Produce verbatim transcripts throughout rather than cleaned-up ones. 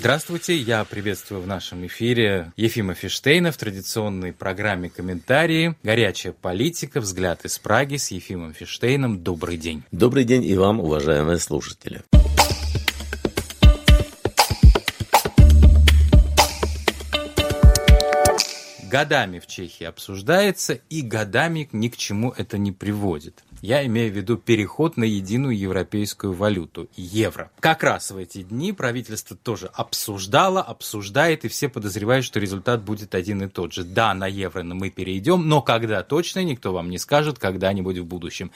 Здравствуйте, я приветствую в нашем эфире Ефима Фиштейна в традиционной программе «Комментарии». Горячая политика. Взгляд из Праги с Ефимом Фиштейном. Добрый день. Добрый день и вам, уважаемые слушатели. Годами в Чехии обсуждается, и годами ни к чему это не приводит. Я имею в виду переход на единую европейскую валюту – евро. Как раз в эти дни правительство тоже обсуждало, обсуждает, и все подозревают, что результат будет один и тот же. Да, на евро мы перейдем, но когда точно, никто вам не скажет, когда-нибудь в будущем.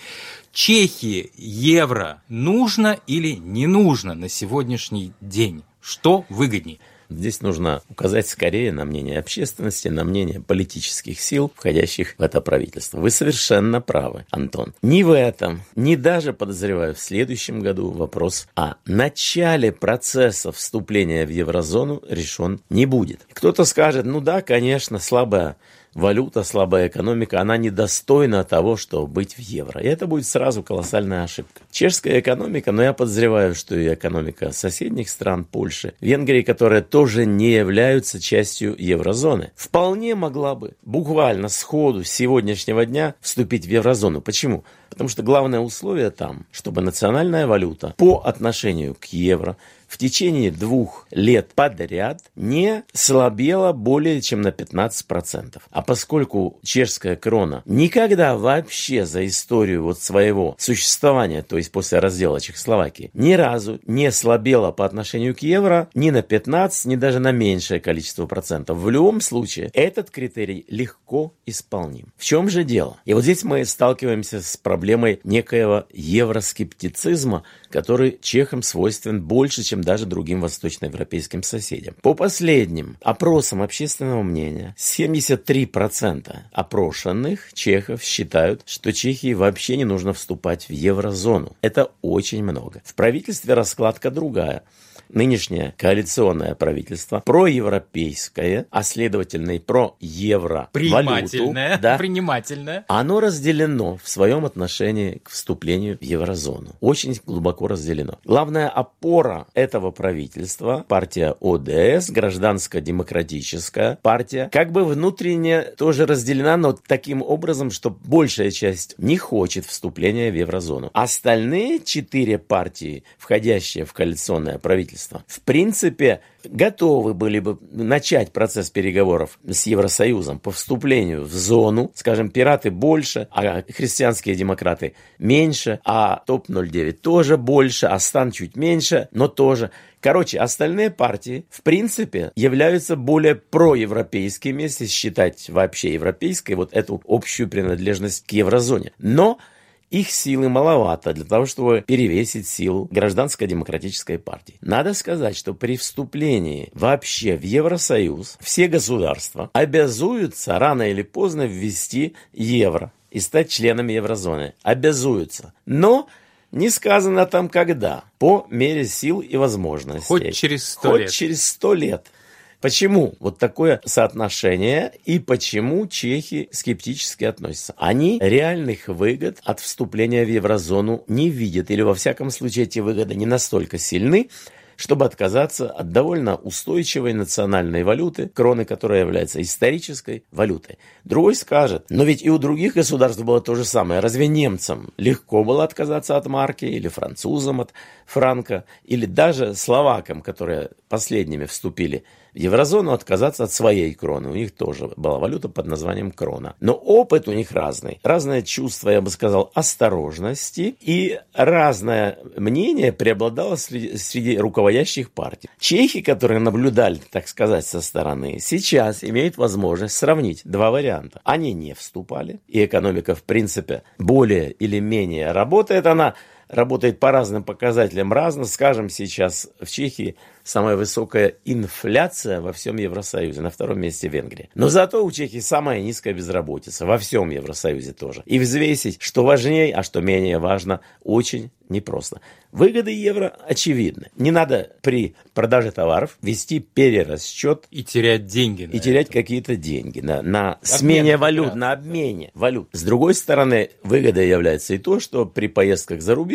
Чехии евро нужно или не нужно на сегодняшний день? Что выгоднее? Здесь нужно указать скорее на мнение общественности, на мнение политических сил, входящих в это правительство. Вы совершенно правы, Антон. Ни в этом, ни даже, подозреваю, в следующем году вопрос о начале процесса вступления в еврозону решен не будет. Кто-то скажет, ну да, конечно, слабая валюта, слабая экономика, она недостойна того, чтобы быть в евро. И это будет сразу колоссальная ошибка. Чешская экономика, но я подозреваю, что и экономика соседних стран, Польши, Венгрии, которые тоже не являются частью еврозоны, вполне могла бы буквально сходу с сегодняшнего дня вступить в еврозону. Почему? Потому что главное условие там, чтобы национальная валюта по отношению к евро в течение двух лет подряд не слабела более чем на пятнадцать процентов. А поскольку чешская крона никогда вообще за историю вот своего существования, то есть после раздела Чехословакии, ни разу не слабела по отношению к евро ни на пятнадцать, ни даже на меньшее количество процентов. В любом случае, этот критерий легко исполним. В чем же дело? И вот здесь мы сталкиваемся с проблемой некоего евроскептицизма, который чехам свойствен больше, чем даже другим восточноевропейским соседям. По последним опросам общественного мнения, семьдесят три процента опрошенных чехов считают, что Чехии вообще не нужно вступать в еврозону. Это очень много. В правительстве раскладка другая. Нынешнее коалиционное правительство проевропейское, а следовательно и про-евро принимательное, да, принимательное. Оно разделено в своем отношении к вступлению в еврозону. Очень глубоко разделено. Главная опора этого правительства, партия О Дэ Эс, гражданско-демократическая партия, как бы внутренне тоже разделена, но таким образом, что большая часть не хочет вступления в еврозону. Остальные четыре партии, входящие в коалиционное правительство, в принципе, готовы были бы начать процесс переговоров с Евросоюзом по вступлению в зону. Скажем, пираты больше, а христианские демократы меньше, а топ ноль девять тоже больше, а Стан чуть меньше, но тоже. Короче, остальные партии, в принципе, являются более проевропейскими, если считать вообще европейской вот эту общую принадлежность к еврозоне. Но их силы маловато для того, чтобы перевесить силу гражданско-демократической партии. Надо сказать, что при вступлении вообще в Евросоюз все государства обязуются рано или поздно ввести евро и стать членами еврозоны. Обязуются. Но не сказано там когда. По мере сил и возможностей. Хоть через сто Хоть лет. через сто лет. Почему вот такое соотношение и почему чехи скептически относятся? Они реальных выгод от вступления в еврозону не видят, или во всяком случае эти выгоды не настолько сильны, чтобы отказаться от довольно устойчивой национальной валюты, кроны, которая является исторической валютой. Другой скажет, но ведь и у других государств было то же самое. Разве немцам легко было отказаться от марки, или французам от франка, или даже словакам, которые последними вступили в еврозону, отказаться от своей кроны. У них тоже была валюта под названием крона. Но опыт у них разный. Разное чувство, я бы сказал, осторожности, и разное мнение преобладало среди, среди руководящих партий. Чехи, которые наблюдали, так сказать, со стороны, сейчас имеют возможность сравнить два варианта. Они не вступали, и экономика, в принципе, более или менее работает. Она работает по разным показателям разно. Скажем, сейчас в Чехии самая высокая инфляция во всем Евросоюзе, на втором месте Венгрия. Но зато у Чехии самая низкая безработица, во всем Евросоюзе тоже. И взвесить, что важнее, а что менее важно, очень непросто. Выгоды евро очевидны. Не надо при продаже товаров вести перерасчет и терять деньги. И терять это. какие-то деньги на, на смене валют, на обмене валют. С другой стороны, выгодой является и то, что при поездках за рубеж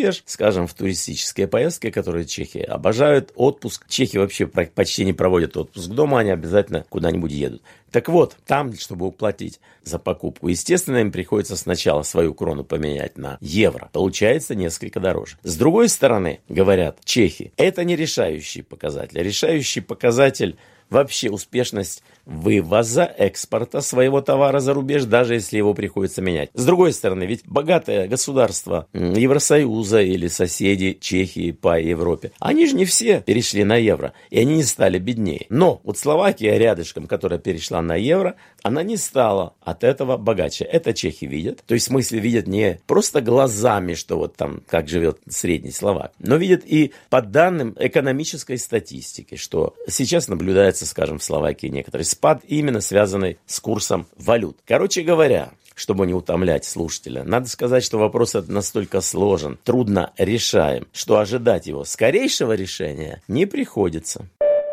рубеж, скажем, в туристические поездки, которые чехи обожают, отпуск. Чехи вообще почти не проводят отпуск дома, они обязательно куда-нибудь едут. Так вот, там, чтобы уплатить за покупку, естественно, им приходится сначала свою крону поменять на евро. Получается несколько дороже. С другой стороны, говорят чехи, это не решающий показатель. Решающий показатель вообще успешность вывоза, экспорта своего товара за рубеж, даже если его приходится менять. С другой стороны, ведь богатое государство Евросоюза или соседи Чехии по Европе, они же не все перешли на евро, и они не стали беднее. Но вот Словакия рядышком, которая перешла на евро, она не стала от этого богаче. Это чехи видят. То есть в смысле видят не просто глазами, что вот там как живет средний словак, но видят и по данным экономической статистики, что сейчас наблюдается, скажем, в Словакии некоторый спад, именно связанный с курсом валют. Короче говоря, чтобы не утомлять слушателя, надо сказать, что вопрос этот настолько сложен, трудно решаем, что ожидать его скорейшего решения не приходится.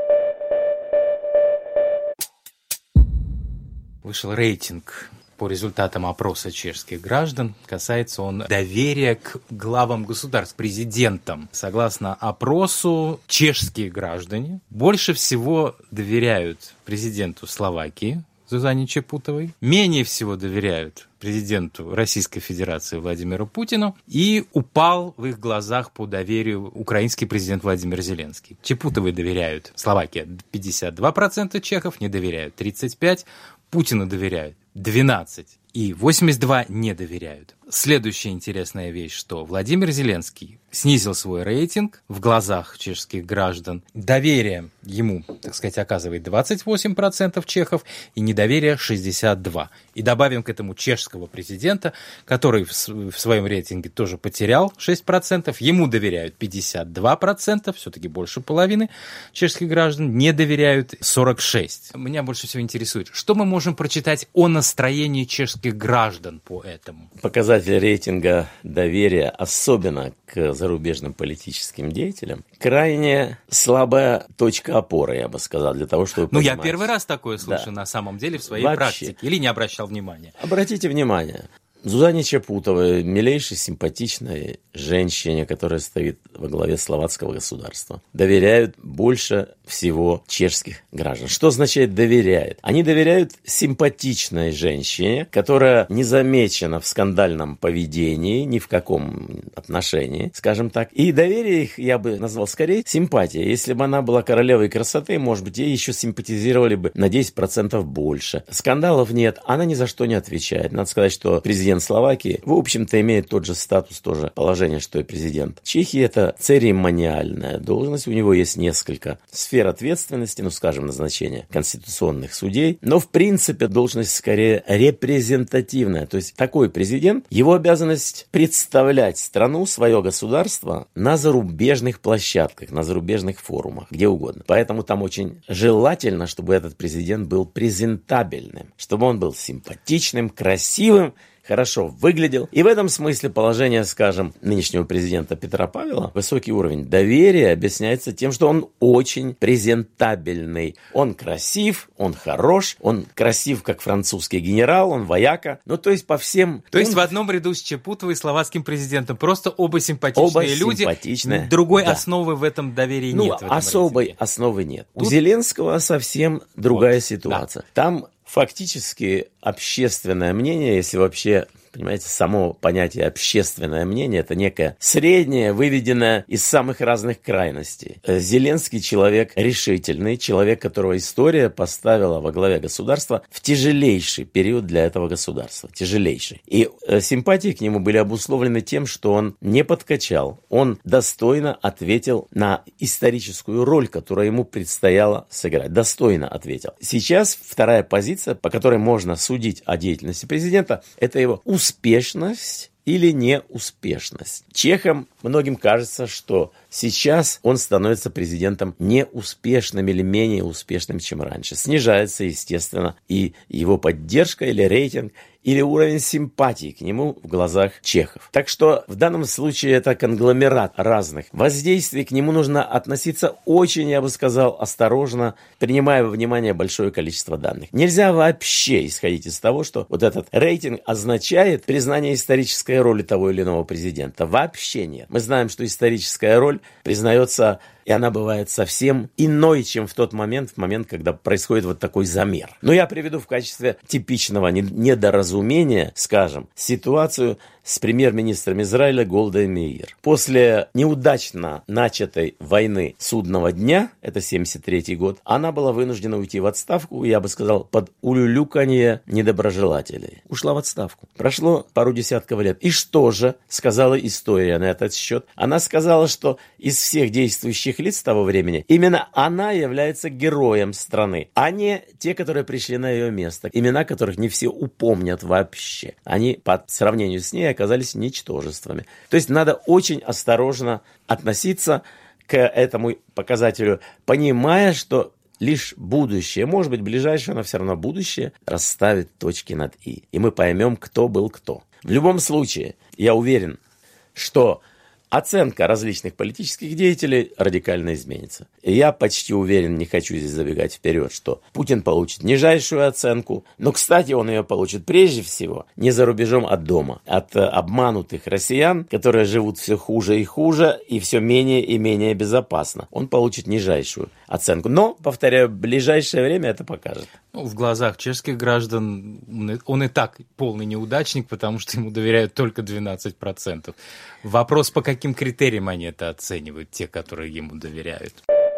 Вышел рейтинг по результатам опроса чешских граждан. Касается он доверия к главам государств, президентам. Согласно опросу, чешские граждане больше всего доверяют президенту Словакии Зузане Чапутовой, менее всего доверяют президенту Российской Федерации Владимиру Путину, и упал в их глазах по доверию украинский президент Владимир Зеленский. Чапутовой доверяют Словакия пятьдесят два процента чехов, не доверяют тридцать пять процентов, Путину доверяют двенадцать процентов и восемьдесят два процента не доверяют. Следующая интересная вещь, что Владимир Зеленский снизил свой рейтинг в глазах чешских граждан. Доверие ему, так сказать, оказывает двадцать восемь процентов чехов и недоверие шестьдесят два процента. И добавим к этому чешского президента, который в своем рейтинге тоже потерял шесть процентов. Ему доверяют пятьдесят два процента, все-таки больше половины чешских граждан, не доверяют сорок шесть процентов. Меня больше всего интересует, что мы можем прочитать о настроении чешских граждан по этому. Показатель рейтинга доверия, особенно к зарубежным политическим деятелям, крайне слабая точка опоры, я бы сказал, для того, чтобы Ну, понимать. я первый раз такое слышу, да, на самом деле в своей Вообще. практике. Или не обращал внимания? Обратите внимание. Зузане Чапутовой, милейшей, симпатичной женщине, которая стоит во главе словацкого государства, доверяют больше всего чешских граждан. Что означает доверяют? Они доверяют симпатичной женщине, которая не замечена в скандальном поведении, ни в каком отношении, скажем так. И доверие их я бы назвал скорее симпатия. Если бы она была королевой красоты, может быть, ей еще симпатизировали бы на десять процентов больше. Скандалов нет, она ни за что не отвечает. Надо сказать, что президент Словакии, в общем-то, имеет тот же статус, тоже положение, что и президент Чехии. Это церемониальная должность. У него есть несколько сфер ответственности, ну, скажем, назначение конституционных судей. Но, в принципе, должность скорее репрезентативная. То есть, такой президент, его обязанность представлять страну, свое государство на зарубежных площадках, на зарубежных форумах, где угодно. Поэтому там очень желательно, чтобы этот президент был презентабельным, чтобы он был симпатичным, красивым, хорошо выглядел. И в этом смысле положение, скажем, нынешнего президента Петра Павела, высокий уровень доверия объясняется тем, что он очень презентабельный. Он красив, он хорош, он красив, как французский генерал, он вояка. Ну, то есть по всем... То есть в одном ряду с Чапутовой и словацким президентом. Просто оба симпатичные оба люди. Симпатичные. Другой да. основы в этом доверии ну, нет. Ну, особой рейтинге. основы нет. Тут... У Зеленского совсем другая вот. ситуация. Да. Там фактически общественное мнение, если вообще, понимаете, само понятие общественное мнение, это некое среднее, выведенное из самых разных крайностей. Зеленский человек решительный, человек, которого история поставила во главе государства в тяжелейший период для этого государства. Тяжелейший. И симпатии к нему были обусловлены тем, что он не подкачал. Он достойно ответил на историческую роль, которую ему предстояло сыграть. Достойно ответил. Сейчас вторая позиция, по которой можно судить о деятельности президента, это его успешность или неуспешность. Чехам многим кажется, что сейчас он становится президентом неуспешным или менее успешным, чем раньше. Снижается, естественно, и его поддержка или рейтинг, или уровень симпатии к нему в глазах чехов. Так что в данном случае это конгломерат разных воздействий, к нему нужно относиться очень, я бы сказал, осторожно, принимая во внимание большое количество данных. Нельзя вообще исходить из того, что вот этот рейтинг означает признание исторической роли того или иного президента. Вообще нет. Мы знаем, что историческая роль признается, и она бывает совсем иной, чем в тот момент, в момент, когда происходит вот такой замер. Но я приведу в качестве типичного недоразумения, скажем, ситуацию с премьер-министром Израиля Голдой Меир. После неудачно начатой войны судного дня, это семьдесят третий год, она была вынуждена уйти в отставку, я бы сказал, под улюлюканье недоброжелателей. Ушла в отставку. Прошло пару десятков лет. И что же сказала история на этот счет? Она сказала, что из всех действующих лиц того времени именно она является героем страны, а не те, которые пришли на ее место, имена которых не все упомнят вообще. Они по сравнению с ней оказались ничтожествами. То есть надо очень осторожно относиться к этому показателю, понимая, что лишь будущее, может быть, ближайшее, но все равно будущее расставит точки над «и». И мы поймем, кто был кто. В любом случае, я уверен, что оценка различных политических деятелей радикально изменится. И я почти уверен, не хочу здесь забегать вперед, что Путин получит нижайшую оценку, но, кстати, он ее получит прежде всего не за рубежом, а дома. От обманутых россиян, которые живут все хуже и хуже, и все менее и менее безопасно. Он получит нижайшую оценку. Но, повторяю, в ближайшее время это покажет. Ну, в глазах чешских граждан он и так полный неудачник, потому что ему доверяют только двенадцать процентов. Вопрос, по каким критериям они это оценивают, те, которые ему доверяют.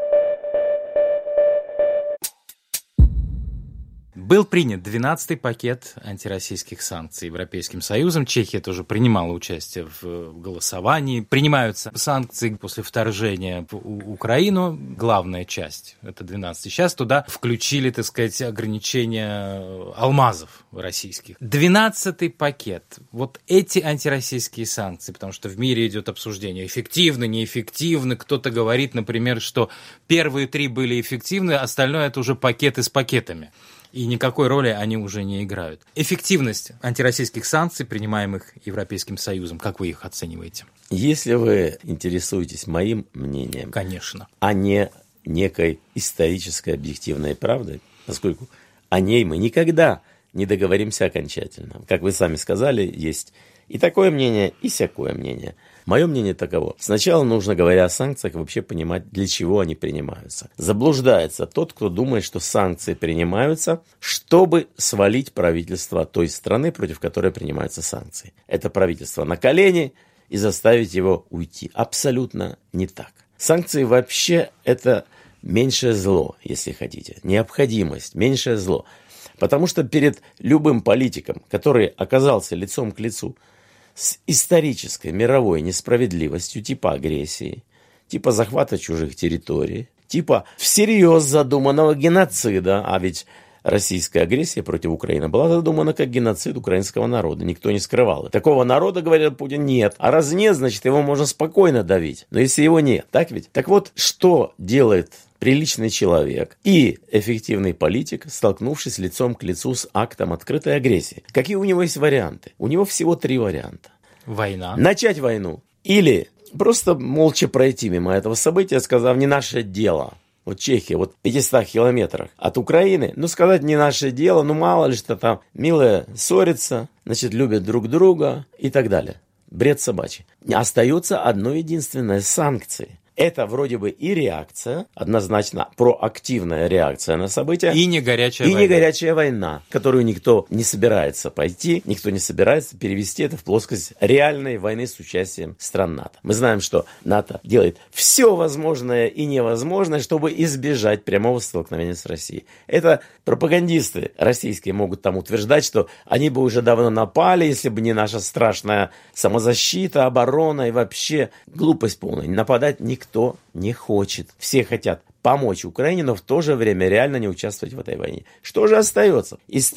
Был принят двенадцатый пакет антироссийских санкций Европейским Союзом. Чехия тоже принимала участие в голосовании. Принимаются санкции после вторжения в Украину. Главная часть, это двенадцатый. Сейчас туда включили, так сказать, ограничения алмазов российских. двенадцатый пакет. Вот эти антироссийские санкции, потому что в мире идет обсуждение, эффективны, неэффективны. Кто-то говорит, например, что первые три были эффективны, остальное это уже пакеты с пакетами. И никакой роли они уже не играют. Эффективность антироссийских санкций, принимаемых Европейским Союзом, как вы их оцениваете? Если вы интересуетесь моим мнением, конечно, а не некой исторической объективной правдой, поскольку о ней мы никогда не договоримся окончательно. Как вы сами сказали, есть и такое мнение, и сякое мнение. Мое мнение таково. Сначала нужно, говоря о санкциях, вообще понимать, для чего они принимаются. Заблуждается тот, кто думает, что санкции принимаются, чтобы свалить правительство той страны, против которой принимаются санкции. Это правительство на колени и заставить его уйти. Абсолютно не так. Санкции вообще это меньшее зло, если хотите. Необходимость, меньшее зло. Потому что перед любым политиком, который оказался лицом к лицу с исторической мировой несправедливостью типа агрессии, типа захвата чужих территорий, типа всерьез задуманного геноцида, а ведь российская агрессия против Украины была задумана как геноцид украинского народа, никто не скрывал. Такого народа, говорит Путин, нет. А раз нет, значит его можно спокойно давить. Но если его нет, так ведь? Так вот, что делает приличный человек и эффективный политик, столкнувшись лицом к лицу с актом открытой агрессии? Какие у него есть варианты? У него всего три варианта. Война. Начать войну. Или просто молча пройти мимо этого события, сказав, не наше дело. Вот Чехия, вот в пятистах километрах от Украины, ну сказать не наше дело, ну мало ли что там, милые ссорятся, значит любят друг друга и так далее. Бред собачий. Остается одно единственное – санкции. Это вроде бы и реакция, однозначно проактивная реакция на события. И не горячая и война. И не горячая война, которую никто не собирается пойти, никто не собирается перевести это в плоскость реальной войны с участием стран НАТО. Мы знаем, что НАТО делает все возможное и невозможное, чтобы избежать прямого столкновения с Россией. Это пропагандисты российские могут там утверждать, что они бы уже давно напали, если бы не наша страшная самозащита, оборона и вообще глупость полная. Нападать никто Никто не хочет. Все хотят помочь Украине, но в то же время реально не участвовать в этой войне. Что же остается? Из трех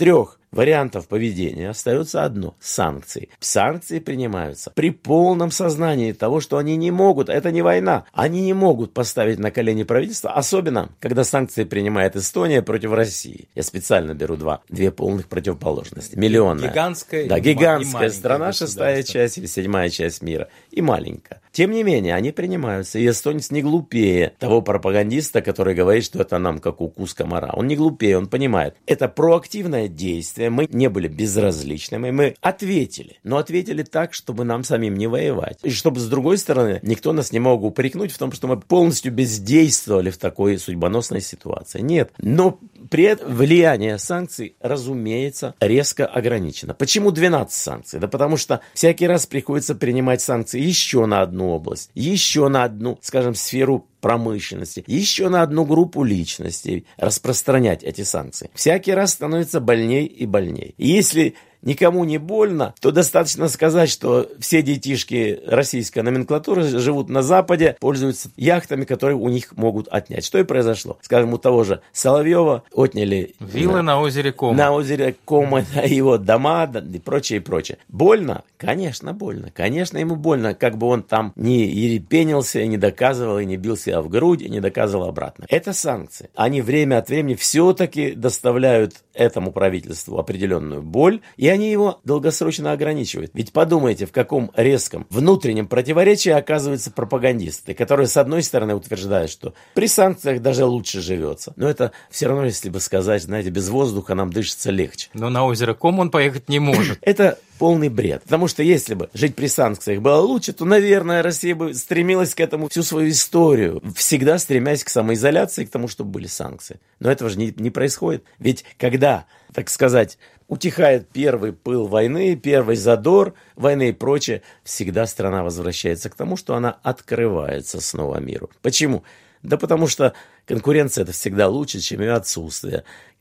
вариантов поведения остается одно – санкции. Санкции принимаются при полном сознании того, что они не могут, это не война, они не могут поставить на колени правительство, особенно, когда санкции принимает Эстония против России. Я специально беру два, две полных противоположности. Миллионная. Гигантская, да, и гигантская страна, шестая часть или седьмая часть мира. И маленькая. Тем не менее, они принимаются. И эстонец не глупее того пропагандиста, который говорит, что это нам как укус комара. Он не глупее, он понимает. Это проактивное действие. Мы не были безразличными. Мы ответили. Но ответили так, чтобы нам самим не воевать. И чтобы, с другой стороны, никто нас не мог упрекнуть в том, что мы полностью бездействовали в такой судьбоносной ситуации. Нет. Но при этом влияние санкций, разумеется, резко ограничено. Почему двенадцать санкций? Да потому что всякий раз приходится принимать санкции еще на одну область, еще на одну, скажем, сферу промышленности, еще на одну группу личностей распространять эти санкции. Всякий раз становится больней и больней. И если никому не больно, то достаточно сказать, что все детишки российской номенклатуры живут на Западе, пользуются яхтами, которые у них могут отнять. Что и произошло. Скажем, у того же Соловьева отняли виллы на, на озере Кома. На озере Кома, его дома и прочее, и прочее. Больно? Конечно, больно. Конечно, ему больно, как бы он там не ерепенился, и не доказывал, и не бил себя в грудь, и не доказывал обратно. Это санкции. Они время от времени все-таки доставляют этому правительству определенную боль, и они его долгосрочно ограничивают. Ведь подумайте, в каком резком внутреннем противоречии оказываются пропагандисты, которые, с одной стороны, утверждают, что при санкциях даже лучше живется. Но это все равно, если бы сказать, знаете, без воздуха нам дышится легче. Но на озеро Ком он поехать не может. Это полный бред. Потому что если бы жить при санкциях было лучше, то, наверное, Россия бы стремилась к этому всю свою историю, всегда стремясь к самоизоляции, к тому, чтобы были санкции. Но этого же не, не происходит. Ведь когда, так сказать, утихает первый пыл войны, первый задор войны и прочее, всегда страна возвращается к тому, что она открывается снова миру. Почему? Да потому что конкуренция – это всегда лучше, чем ее отсутствие.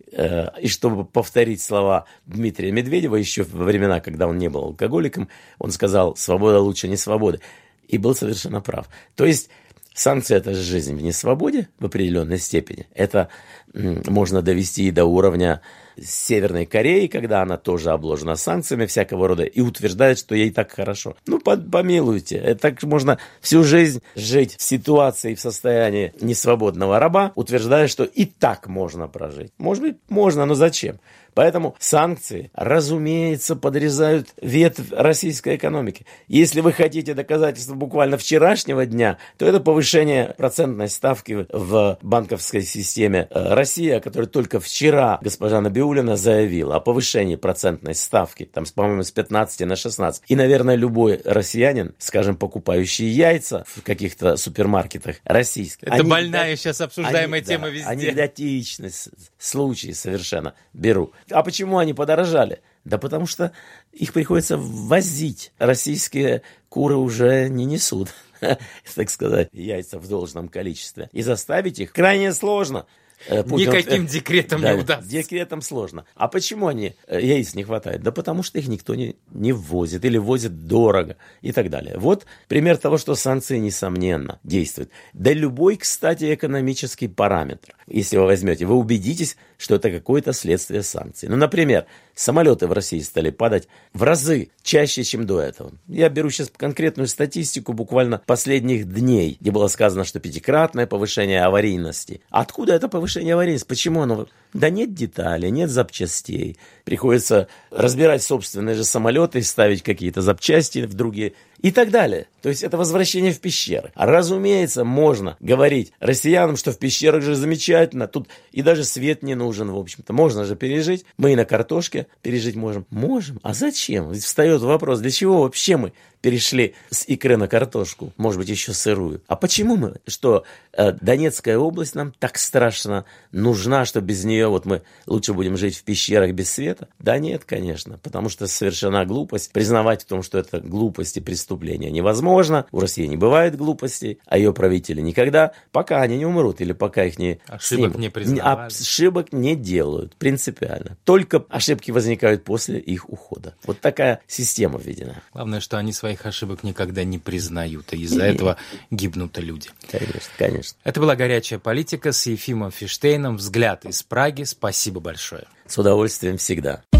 И чтобы повторить слова Дмитрия Медведева еще во времена, когда он не был алкоголиком, он сказал: «Свобода лучше не свободы». И был совершенно прав. То есть санкции – это жизнь в несвободе в определенной степени. Это м, можно довести и до уровня Северной Кореи, когда она тоже обложена санкциями всякого рода и утверждает, что ей так хорошо. Ну, помилуйте, это так можно всю жизнь жить в ситуации, в состоянии несвободного раба, утверждая, что и так можно прожить. Может быть, можно, но зачем? Поэтому санкции, разумеется, подрезают ветвь российской экономики. Если вы хотите доказательства буквально вчерашнего дня, то это повышение процентной ставки в банковской системе России, о которой только вчера госпожа Набиуллина заявила о повышении процентной ставки, там, по-моему, с пятнадцати на шестнадцать. И, наверное, любой россиянин, скажем, покупающий яйца в каких-то супермаркетах российских. Это больная да, сейчас обсуждаемая они, тема да, везде. Анекдотичный случай совершенно беру. А почему они подорожали? Да потому что их приходится возить. Российские куры уже не несут, так сказать, яйца в должном количестве. И заставить их крайне сложно. Путин, Никаким декретом да, не удастся. Декретом сложно. А почему они, яиц не хватает? Да потому что их никто не, не ввозит или ввозит дорого и так далее. Вот пример того, что санкции, несомненно, действуют. Да любой, кстати, экономический параметр, если вы возьмете, вы убедитесь, что это какое-то следствие санкций. Ну, например, самолеты в России стали падать в разы чаще, чем до этого. Я беру сейчас конкретную статистику буквально последних дней, где было сказано, что пятикратное повышение аварийности. Откуда это повышение аварийности? Почему оно? Да нет деталей, нет запчастей. Приходится разбирать собственные же самолеты, ставить какие-то запчасти в другие и так далее. То есть это возвращение в пещеры. А разумеется, можно говорить россиянам, что в пещерах же замечательно, тут и даже свет не нужен, в общем-то. Можно же пережить. Мы и на картошке пережить можем. Можем. А зачем? Ведь встает вопрос, для чего вообще мы перешли с икры на картошку? Может быть, еще сырую. А почему мы? Что э, Донецкая область нам так страшно нужна, что без нее вот мы лучше будем жить в пещерах без света? Да нет, конечно. Потому что совершена глупость. Признавать в том, что это глупость и преступление невозможно. У России не бывает глупостей, а ее правители никогда, пока они не умрут или пока их не... Ошибок снимут, не признавали. Ошибок не делают принципиально. Только ошибки возникают после их ухода. Вот такая система введена. Главное, что они своих ошибок никогда не признают, и из-за этого гибнут люди. Конечно, конечно. Это была «Горячая политика» с Ефимом Фиштейном. Взгляд из Праги. Спасибо большое. С удовольствием всегда.